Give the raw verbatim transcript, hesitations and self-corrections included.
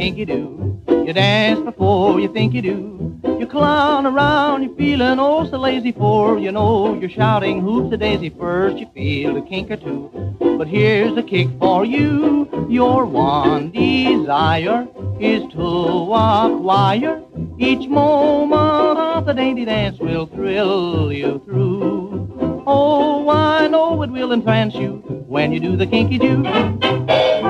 kinky do. You dance before you think you do. You clown around, you're feeling oh so lazy, for you know you're shouting hoops a daisy. First you feel a kink or two, but here's a kick for you. Your one desire is to acquire each moment of the dainty dance will thrill you through. Oh, I know it will entrance you when you do the kinky do.